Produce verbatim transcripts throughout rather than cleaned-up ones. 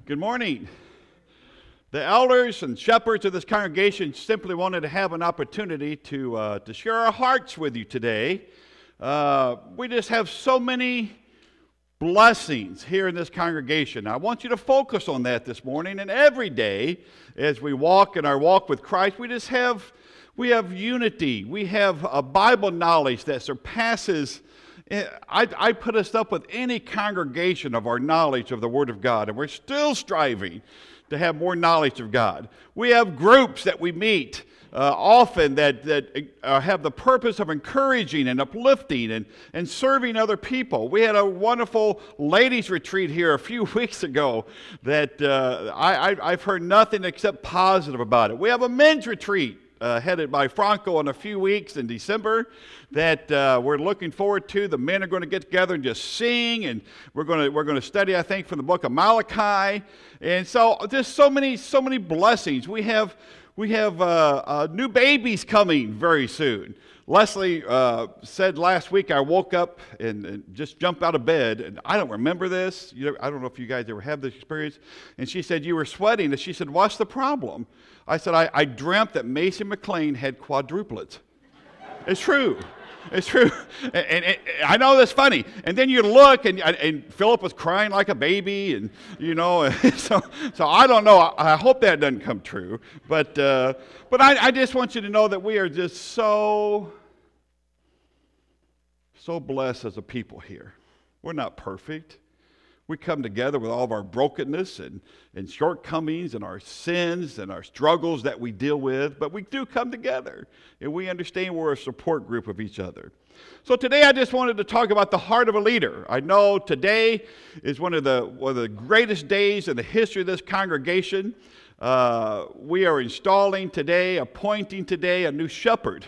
Good morning. The elders and shepherds of this congregation simply wanted to have an opportunity to, uh, to share our hearts with you today. Uh, we just have so many blessings here in this congregation. I want you to focus on that this morning and every day as we walk in our walk with Christ. We just have, we have unity. We have a Bible knowledge that surpasses I, I put us up with any congregation of our knowledge of the Word of God, and we're still striving to have more knowledge of God. We have groups that we meet uh, often that, that uh, have the purpose of encouraging and uplifting and, and serving other people. We had a wonderful ladies' retreat here a few weeks ago that uh, I, I, I've heard nothing except positive about it. We have a men's retreat Uh, headed by Franco in a few weeks in December that uh, we're looking forward to. The men are going to get together and just sing, and we're going to we're going to study, I think, from the book of Malachi. And so there's so many so many blessings. We have we have uh, uh, new babies coming very soon. Leslie uh, said last week I woke up and, and just jumped out of bed, and I don't remember this. You know, I don't know if you guys ever have this experience. And she said, you were sweating. And she said, what's the problem? I said, I, I dreamt that Macy McLean had quadruplets. It's true. It's true. And, and, and I know that's funny. And then you look, and, and Philip was crying like a baby, and, you know, so so I don't know. I, I hope that doesn't come true. But, uh, but I, I just want you to know that we are just so, so blessed as a people here. We're not perfect. We come together with all of our brokenness and, and shortcomings and our sins and our struggles that we deal with, but we do come together, and we understand we're a support group of each other. So today I just wanted to talk about the heart of a leader. I know today is one of the, one of the greatest days in the history of this congregation. Uh, we are installing today, appointing today a new shepherd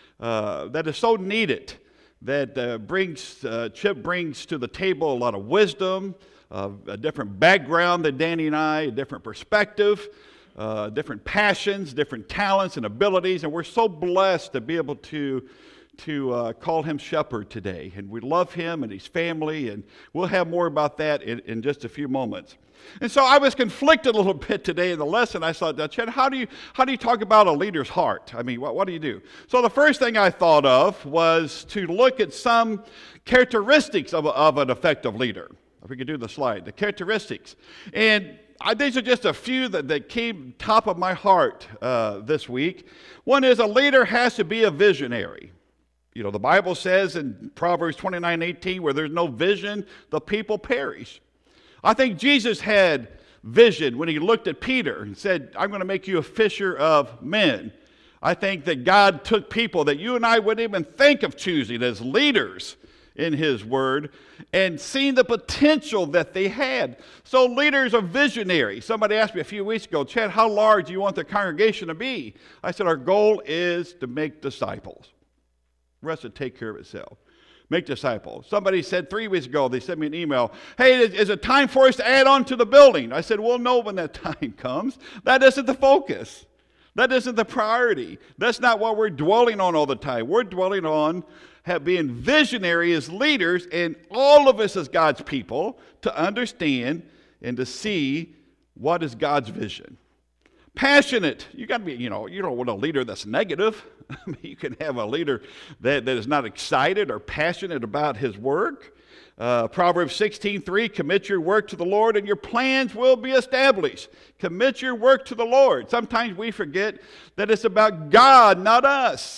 uh, that is so needed, that uh, brings, uh, Chip brings to the table a lot of wisdom, Uh, a different background than Danny and I, a different perspective, uh, different passions, different talents and abilities, and we're so blessed to be able to to uh, call him Shepherd today. And we love him and his family, and we'll have more about that in, in just a few moments. And so I was conflicted a little bit today in the lesson. I thought, Chad, how do you how do you talk about a leader's heart? I mean, what, what do you do? So the first thing I thought of was to look at some characteristics of, a, of an effective leader. If we could do the slide, the characteristics. And I, these are just a few that, that came top of my heart uh, this week. One is a leader has to be a visionary. You know, the Bible says in Proverbs twenty-nine eighteen, where there's no vision, the people perish. I think Jesus had vision when he looked at Peter and said, I'm going to make you a fisher of men. I think that God took people that you and I wouldn't even think of choosing as leaders in his word and seen the potential that they had. So leaders are visionary. Somebody asked me a few weeks ago, Chad, how large do you want the congregation to be? I said, our goal is to make disciples. The rest will take care of itself. Make disciples. Somebody said three weeks ago, they sent me an email, hey, is it time for us to add on to the building? I said, we'll know when that time comes. That isn't the focus. That isn't the priority. That's not what we're dwelling on all the time. We're dwelling on have being visionary as leaders, and all of us as God's people to understand and to see what is God's vision. Passionate. You got to be, you know, you don't want a leader that's negative. I mean, you can have a leader that, that is not excited or passionate about his work. Uh, Proverbs sixteen three, commit your work to the Lord and your plans will be established. Commit your work to the Lord. Sometimes we forget that it's about God, not us.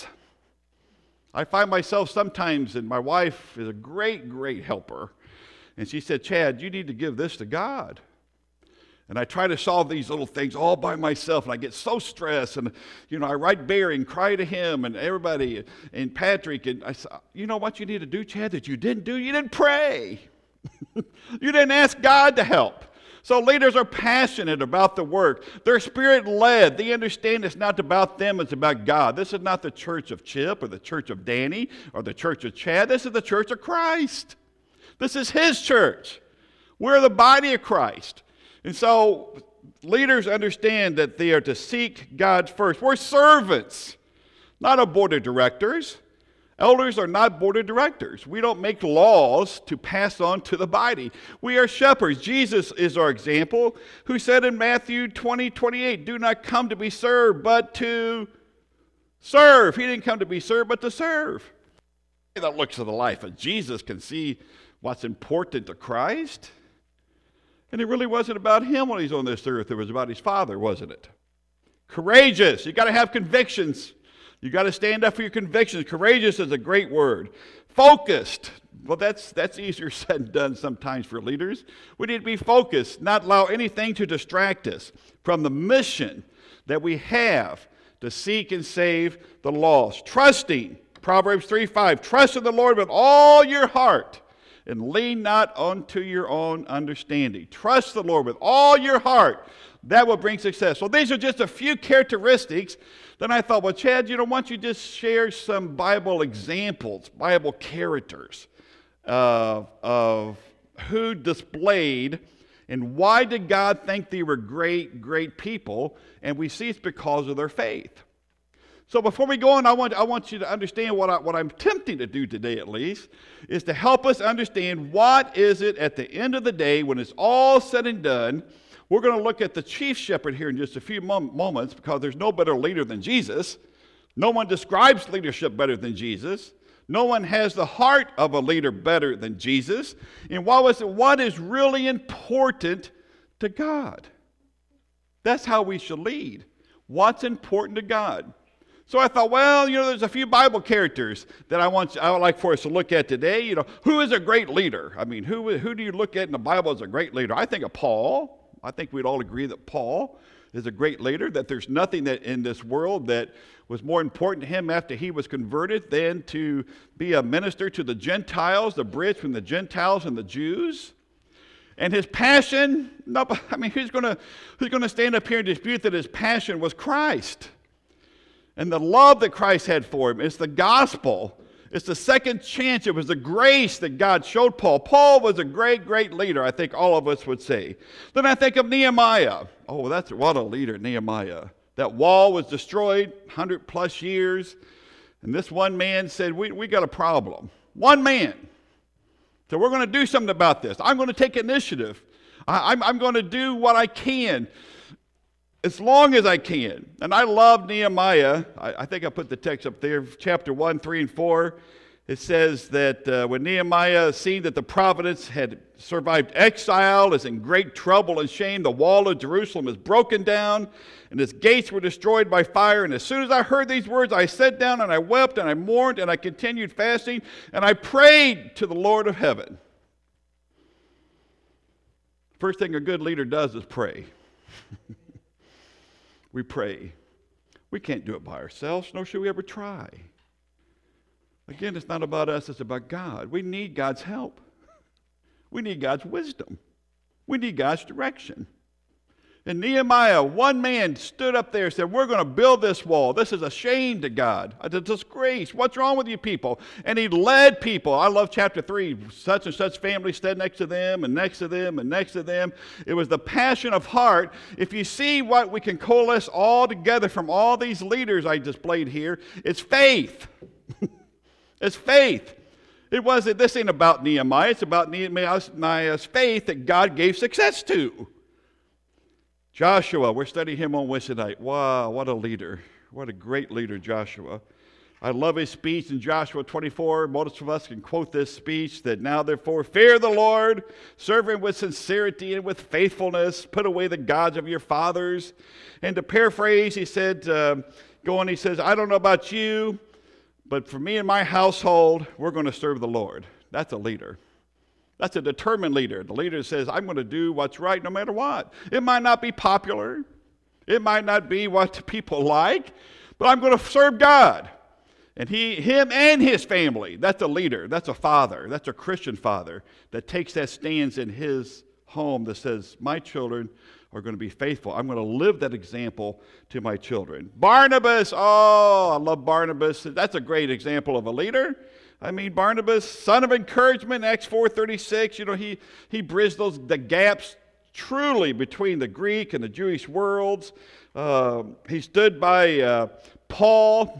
I find myself sometimes, and my wife is a great, great helper, and she said, Chad, you need to give this to God. And I try to solve these little things all by myself, and I get so stressed, and, you know, I write Barry and cry to him and everybody and Patrick, and I said, you know what you need to do, Chad, that you didn't do? You didn't pray. You didn't ask God to help. So leaders are passionate about the work. They're spirit-led. They understand it's not about them, it's about God. This is not the church of Chip or the church of Danny or the church of Chad. This is the church of Christ. This is his church. We're the body of Christ. And so leaders understand that they are to seek God first. We're servants, not a board of directors. Elders are not board of directors. We don't make laws to pass on to the body. We are shepherds. Jesus is our example, who said in Matthew twenty, twenty-eight, do not come to be served, but to serve. He didn't come to be served, but to serve. That looks at the life of Jesus can see what's important to Christ. And it really wasn't about him when he's on this earth. It was about his Father, wasn't it? Courageous. You got to have convictions. You got to stand up for your convictions. Courageous is a great word. Focused. Well, that's that's easier said than done sometimes for leaders. We need to be focused, not allow anything to distract us from the mission that we have to seek and save the lost. Trusting. Proverbs three five. Trust in the Lord with all your heart and lean not unto your own understanding. Trust the Lord with all your heart. That will bring success. So these are just a few characteristics. Then I thought, well, Chad, you know, why don't you just share some Bible examples, Bible characters uh, of who displayed and why did God think they were great, great people? And we see it's because of their faith. So before we go on, I want, I want you to understand what, I, what I'm attempting to do today at least, is to help us understand what is it at the end of the day when it's all said and done. We're going to look at the chief shepherd here in just a few mom- moments because there's no better leader than Jesus. No one describes leadership better than Jesus. No one has the heart of a leader better than Jesus. And what was it? What is really important to God? That's how we should lead. What's important to God? So I thought, well, you know, there's a few Bible characters that I want, I would like for us to look at today. You know, who is a great leader? I mean, who who do you look at in the Bible as a great leader? I think of Paul. I think we'd all agree that Paul is a great leader, that there's nothing that in this world that was more important to him after he was converted than to be a minister to the Gentiles, the bridge between the Gentiles and the Jews. And his passion, no, I mean, who's going to who's going to stand up here and dispute that his passion was Christ? And the love that Christ had for him is the gospel. It's the second chance. It was the grace that God showed Paul. Paul was a great, great leader, I think all of us would say. Then I think of Nehemiah. Oh, that's what a leader, Nehemiah. That wall was destroyed, one hundred plus years. And this one man said, we, we got a problem. One man. So we're going to do something about this. I'm going to take initiative. I, I'm, I'm going to do what I can as long as I can. And I love Nehemiah. I, I think I put the text up there, chapter one, three, and four. It says that uh, when Nehemiah seen that the province had survived exile, is in great trouble and shame, the wall of Jerusalem is broken down, and its gates were destroyed by fire. And as soon as I heard these words, I sat down and I wept and I mourned and I continued fasting and I prayed to the Lord of heaven. First thing a good leader does is pray. We pray. We can't do it by ourselves, nor should we ever try. Again, it's not about us, it's about God. We need God's help. We need God's wisdom. We need God's direction. And Nehemiah, one man stood up there and said, we're going to build this wall. This is a shame to God. It's a disgrace. What's wrong with you people? And he led people. I love chapter three. Such and such family stood next to them and next to them and next to them. It was the passion of heart. If you see what we can coalesce all together from all these leaders I displayed here, it's faith. It's faith. It wasn't, this ain't about Nehemiah. It's about Nehemiah's faith that God gave success to. Joshua, we're studying him on Wednesday night. Wow, what a leader. What a great leader, Joshua. I love his speech in Joshua twenty-four. Most of us can quote this speech, that now therefore fear the Lord, serve him with sincerity and with faithfulness, put away the gods of your fathers. And to paraphrase, he said, uh, go on, he says, I don't know about you, but for me and my household, we're going to serve the Lord. That's a leader. That's a determined leader. The leader says, I'm going to do what's right no matter what. It might not be popular. It might not be what people like, but I'm going to serve God. And he, him and his family, that's a leader. That's a father. That's a Christian father that takes that stance in his home that says, my children are going to be faithful. I'm going to live that example to my children. Barnabas, oh, I love Barnabas. That's a great example of a leader. I mean, Barnabas, son of encouragement, Acts four thirty-six, you know, he, he bridged those, the gaps truly between the Greek and the Jewish worlds. Uh, he stood by uh, Paul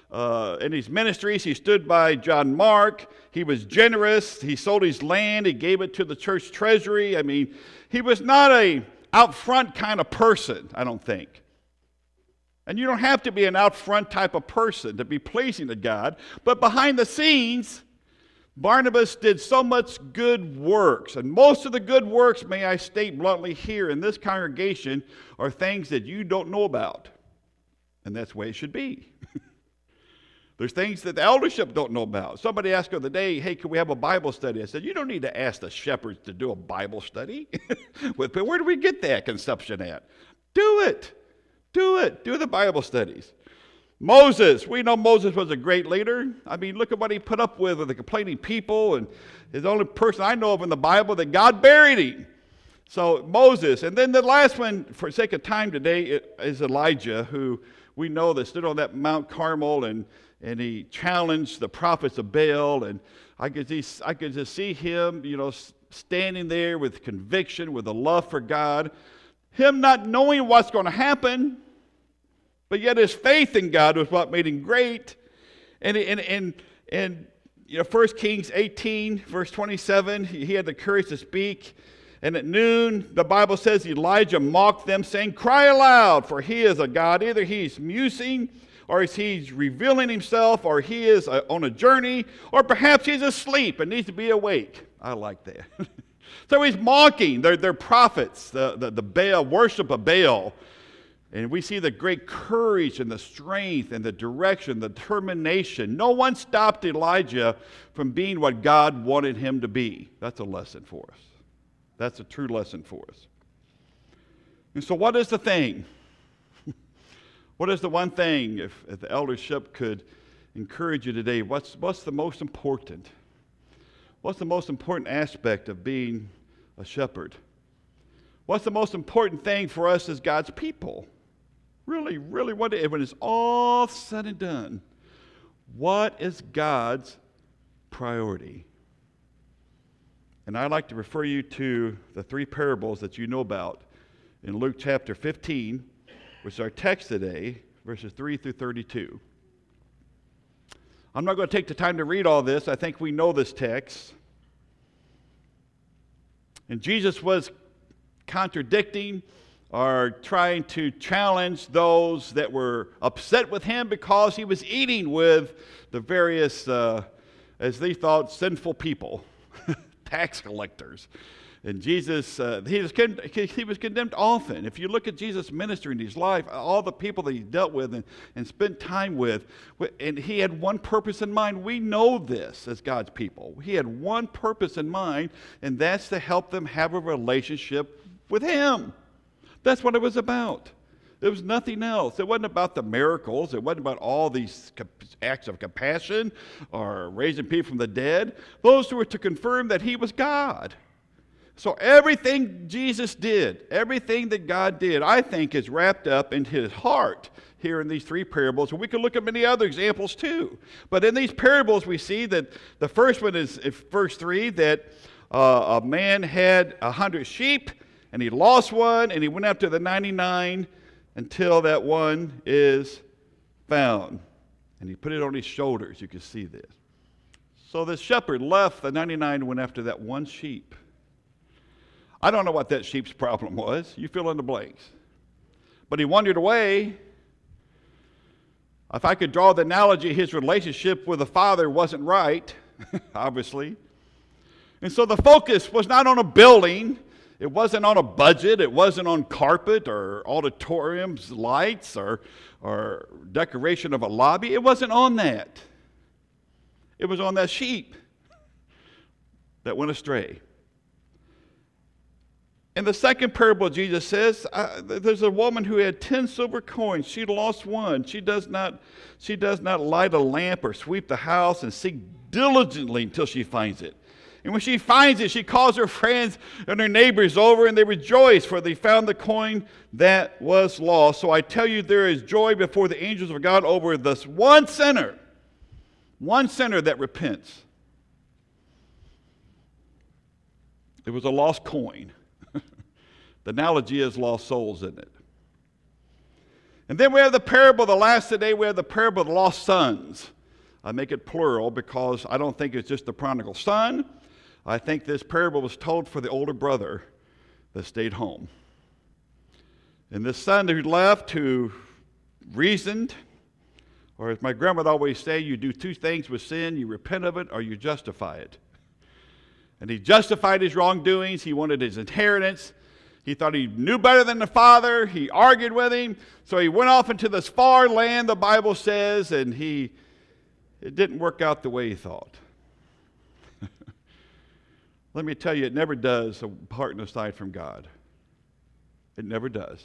uh, in his ministries. He stood by John Mark. He was generous. He sold his land. He gave it to the church treasury. I mean, he was not a out front kind of person, I don't think. And you don't have to be an out front type of person to be pleasing to God. But behind the scenes, Barnabas did so much good works. And most of the good works, may I state bluntly here in this congregation, are things that you don't know about. And that's the way it should be. There's things that the eldership don't know about. Somebody asked the other day, hey, can we have a Bible study? I said, you don't need to ask the shepherds to do a Bible study. But where do we get that conception at? Do it. Do it. Do the Bible studies. Moses, we know Moses was a great leader. I mean, look at what he put up with with the complaining people, and he's the only person I know of in the Bible that God buried him. So Moses, and then the last one, for sake of time today, is Elijah, who we know that stood on that Mount Carmel, and, and he challenged the prophets of Baal, and I could just, I could just see him, you know, standing there with conviction, with a love for God, him not knowing what's going to happen, but yet his faith in God was what made him great. And, and, and, and you know, First Kings eighteen, verse twenty-seven, he, he had the courage to speak. And at noon, the Bible says Elijah mocked them, saying, cry aloud, for he is a God. Either he's musing, or he's revealing himself, or he is a, on a journey, or perhaps he's asleep and needs to be awake. I like that. So he's mocking their, their prophets, the, the, the Baal, worship of Baal. And we see the great courage and the strength and the direction, the determination. No one stopped Elijah from being what God wanted him to be. That's a lesson for us. That's a true lesson for us. And so what is the thing? What is the one thing, if, if the eldership could encourage you today, what's, what's the most important? What's the most important aspect of being a shepherd? What's the most important thing for us as God's people? Really, really, what, when it's all said and done, what is God's priority? And I'd like to refer you to the three parables that you know about in Luke chapter fifteen, which is our text today, verses three through thirty-two. I'm not going to take the time to read all this. I think we know this text. And Jesus was contradicting or trying to challenge those that were upset with him because he was eating with the various, uh, as they thought, sinful people, tax collectors. And Jesus, uh, he, was con- he was condemned often. If you look at Jesus' ministry in his life, all the people that he dealt with and, and spent time with, and he had one purpose in mind. We know this as God's people. He had one purpose in mind, and that's to help them have a relationship with him. That's what it was about. It was nothing else. It wasn't about the miracles. It wasn't about all these acts of compassion or raising people from the dead. Those were to confirm that he was God. So everything Jesus did, everything that God did, I think is wrapped up in his heart here in these three parables. And we can look at many other examples too. But in these parables we see that the first one is, is verse three, that uh, a man had a hundred sheep, and he lost one, and he went after the ninety-nine until that one is found. And he put it on his shoulders. You can see this. So the shepherd left the ninety-nine and went after that one sheep. I don't know what that sheep's problem was. You fill in the blanks. But he wandered away. If I could draw the analogy, his relationship with the Father wasn't right, obviously. And so the focus was not on a building. It wasn't on a budget. It wasn't on carpet or auditoriums, lights, or, or decoration of a lobby. It wasn't on that. It was on that sheep that went astray. In the second parable, Jesus says, uh, there's a woman who had ten silver coins. She lost one. She does not, she does not light a lamp or sweep the house and seek diligently until she finds it. And when she finds it, she calls her friends and her neighbors over, and they rejoice, for they found the coin that was lost. So I tell you, there is joy before the angels of God over this one sinner, one sinner that repents. It was a lost coin. The analogy is lost souls, isn't it? And then we have the parable, the last today, we have the parable of the lost sons. I make it plural because I don't think it's just the prodigal son. I think this parable was told for the older brother that stayed home. And this son who left, who reasoned, or as my grandmother always say, you do two things with sin, you repent of it or you justify it. And he justified his wrongdoings. He wanted his inheritance. He thought he knew better than the father. He argued with him. So he went off into this far land, the Bible says, and he it didn't work out the way he thought. Let me tell you, it never does apart and aside from God. It never does.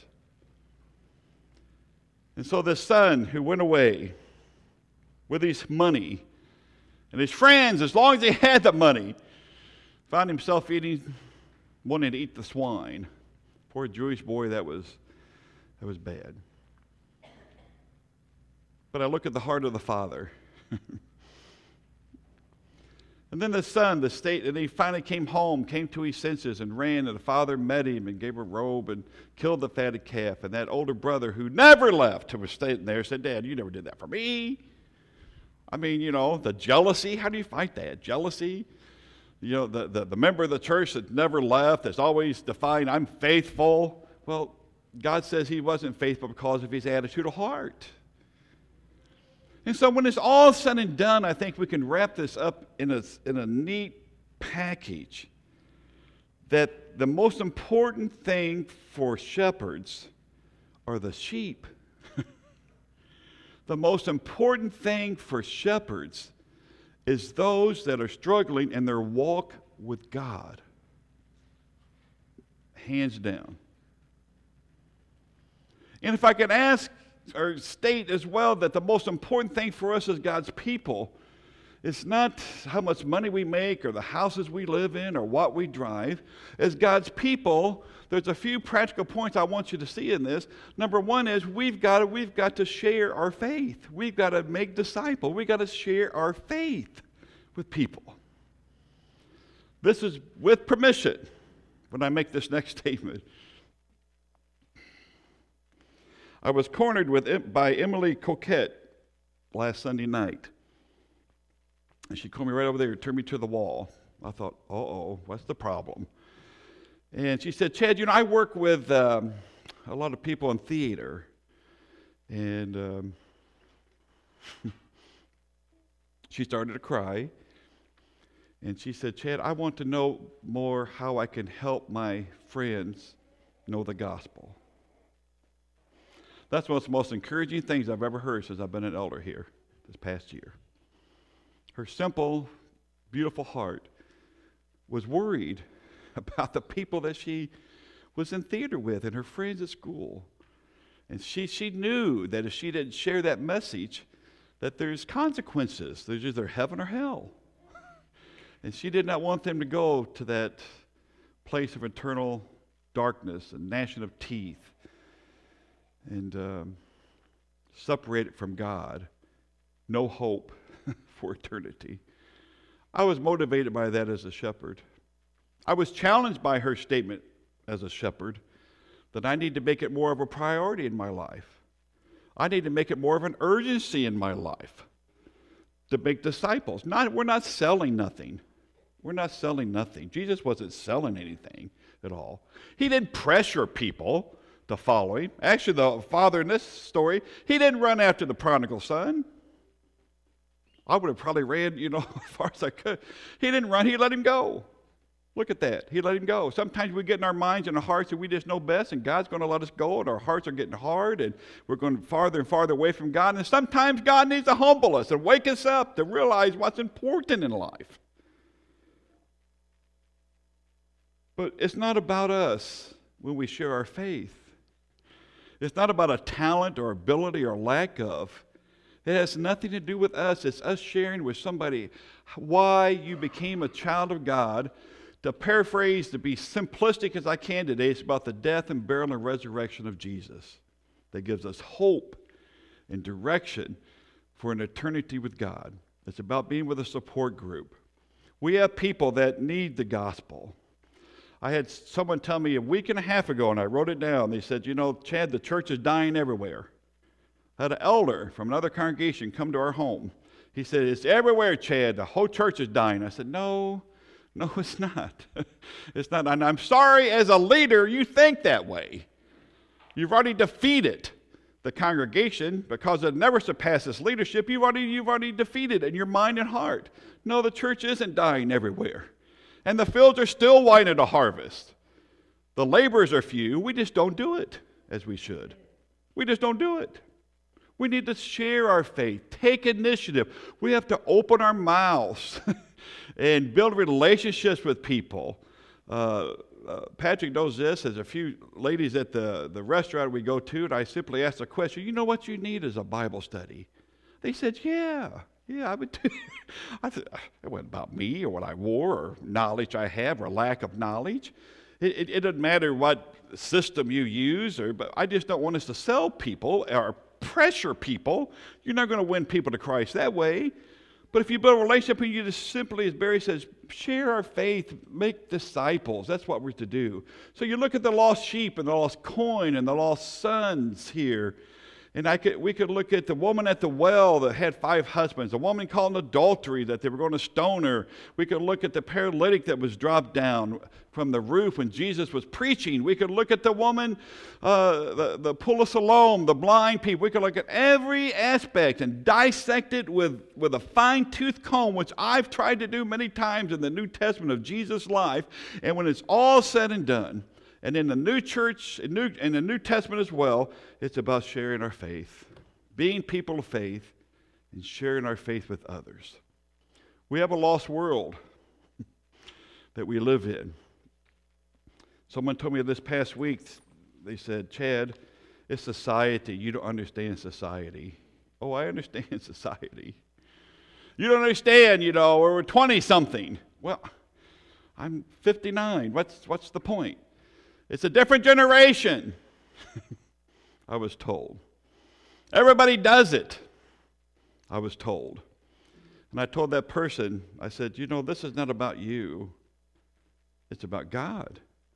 And so this son who went away with his money and his friends, as long as he had the money, found himself eating, wanting to eat the swine. Poor Jewish boy, that was, that was bad. But I look at the heart of the father. And then the son, the state, and he finally came home, came to his senses and ran, and the father met him and gave a robe and killed the fatted calf. And that older brother who never left, who was staying there, said, Dad, you never did that for me. I mean, you know, the jealousy, how do you fight that? Jealousy? You know, the, the, the member of the church that never left, that's always defined, I'm faithful. Well, God says he wasn't faithful because of his attitude of heart. And so when it's all said and done, I think we can wrap this up in a, in a neat package that the most important thing for shepherds are the sheep. The most important thing for shepherds is those that are struggling in their walk with God. Hands down. And if I could ask or state as well that the most important thing for us as God's people is not how much money we make or the houses we live in or what we drive. As God's people, there's a few practical points I want you to see in this. Number one is we've got to, we've got to share our faith. We've got to make disciples. We've got to share our faith with people. This is with permission when I make this next statement. I was cornered with by Emily Coquette last Sunday night. And she called me right over there and turned me to the wall. I thought, uh-oh, what's the problem? And she said, Chad, you know, I work with um, a lot of people in theater. And um, she started to cry. And she said, Chad, I want to know more how I can help my friends know the gospel. That's one of the most encouraging things I've ever heard since I've been an elder here this past year. Her simple, beautiful heart was worried about the people that she was in theater with and her friends at school. And she, she knew that if she didn't share that message, that there's consequences. There's either heaven or hell. And she did not want them to go to that place of eternal darkness and gnashing of teeth and um, separated from God. No hope for eternity. I was motivated by that as a shepherd. I was challenged by her statement as a shepherd that I need to make it more of a priority in my life. I need to make it more of an urgency in my life to make disciples. Not, we're not selling nothing. We're not selling nothing. Jesus wasn't selling anything at all. He didn't pressure people to follow him. Actually, the father in this story, he didn't run after the prodigal son. I would have probably ran, you know, as far as I could. He didn't run. He let him go. Look at that. He let him go. Sometimes we get in our minds and our hearts and we just know best, and God's going to let us go, and our hearts are getting hard, and we're going farther and farther away from God. And sometimes God needs to humble us and wake us up to realize what's important in life. But it's not about us when we share our faith. It's not about a talent or ability or lack of. It has nothing to do with us. It's us sharing with somebody why you became a child of God. To paraphrase, to be simplistic as I can today, it's about the death and burial and resurrection of Jesus that gives us hope and direction for an eternity with God. It's about being with a support group. We have people that need the gospel. I had someone tell me a week and a half ago, and I wrote it down. They said, you know, Chad, the church is dying everywhere. I had an elder from another congregation come to our home. He said, "It's everywhere, Chad. The whole church is dying." I said, no, no, it's not. It's not. And I'm sorry, as a leader, you think that way. You've already defeated the congregation because it never surpasses leadership. You've already, you've already defeated it in your mind and heart. No, the church isn't dying everywhere. And the fields are still white at a harvest. The laborers are few. We just don't do it as we should. We just don't do it. We need to share our faith, take initiative. We have to open our mouths and build relationships with people. Uh, uh, Patrick knows this. There's a few ladies at the, the restaurant we go to, and I simply asked a question, "You know what you need is a Bible study." They said, yeah, yeah, I would do. I said, it wasn't about me or what I wore or knowledge I have or lack of knowledge. It, it, it doesn't matter what system you use, or, but I just don't want us to sell people or pressure people. You're not going to win people to Christ that way. But if you build a relationship and you just simply, as Barry says, share our faith, make disciples, that's what we're to do. So you look at the lost sheep and the lost coin and the lost sons here. And I could, we could look at the woman at the well that had five husbands, a woman caught in adultery that they were going to stone her. We could look at the paralytic that was dropped down from the roof when Jesus was preaching. We could look at the woman, uh, the, the pool of Siloam, the blind people. We could look at every aspect and dissect it with, with a fine-tooth comb, which I've tried to do many times in the New Testament of Jesus' life. And when it's all said and done, and in the new church, in, new, in the New Testament as well, it's about sharing our faith, being people of faith, and sharing our faith with others. We have a lost world that we live in. Someone told me this past week, they said, "Chad, it's society. You don't understand society." Oh, I understand society. You don't understand, you know, we're twenty-something. Well, I'm fifty-nine. What's, what's the point? It's a different generation, I was told. Everybody does it, I was told. And I told that person, I said, you know, this is not about you. It's about God.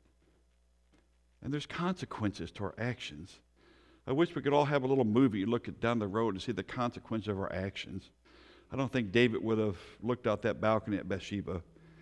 And there's consequences to our actions. I wish we could all have a little movie, look at down the road and see the consequences of our actions. I don't think David would have looked out that balcony at Bathsheba.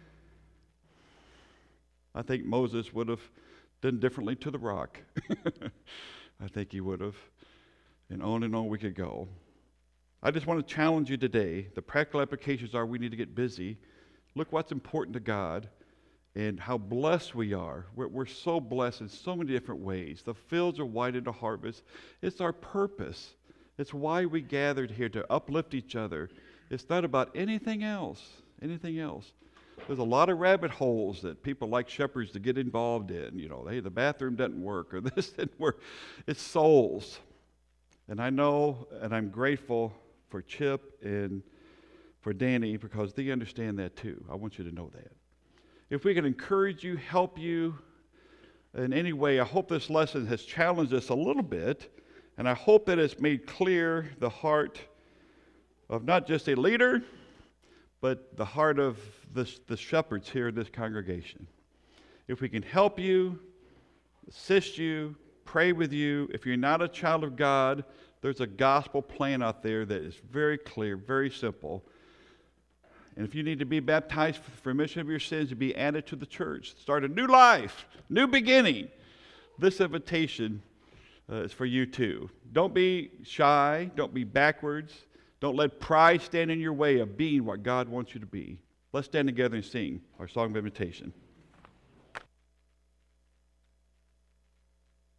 I think Moses would have done differently to the rock. I think he would have. And on and on we could go. I just want to challenge you today. The practical applications are we need to get busy. Look what's important to God and how blessed we are. We're, we're so blessed in so many different ways. The fields are white at a harvest. It's our purpose. It's why we gathered here, to uplift each other. It's not about anything else. Anything else. There's a lot of rabbit holes that people like shepherds to get involved in. You know, hey, the bathroom doesn't work or this didn't work. It's souls. And I know and I'm grateful for Chip and for Danny because they understand that too. I want you to know that. If we can encourage you, help you in any way, I hope this lesson has challenged us a little bit, and I hope that it's made clear the heart of not just a leader, but the heart of this, the shepherds here in this congregation. If we can help you, assist you, pray with you, if you're not a child of God, there's a gospel plan out there that is very clear, very simple. And if you need to be baptized for remission of your sins and be added to the church, start a new life, new beginning, this invitation uh, is for you too. Don't be shy, don't be backwards. Don't let pride stand in your way of being what God wants you to be. Let's stand together and sing our song of invitation.